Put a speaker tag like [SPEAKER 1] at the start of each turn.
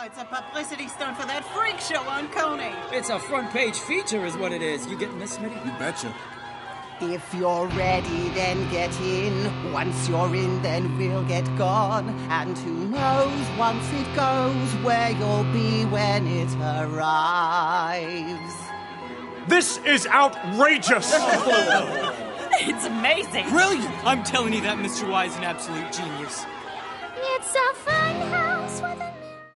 [SPEAKER 1] Oh, it's a publicity stunt for that freak show on Coney.
[SPEAKER 2] It's a front-page feature is what it is. You getting this, Smitty?
[SPEAKER 3] You betcha.
[SPEAKER 4] If you're ready, then get in. Once you're in, then we'll get gone. And who knows, once it goes, where you'll be when it arrives.
[SPEAKER 5] This is outrageous!
[SPEAKER 6] It's amazing.
[SPEAKER 3] Brilliant!
[SPEAKER 7] I'm telling you that Mr. Y is an absolute genius.
[SPEAKER 8] It's a fun house with an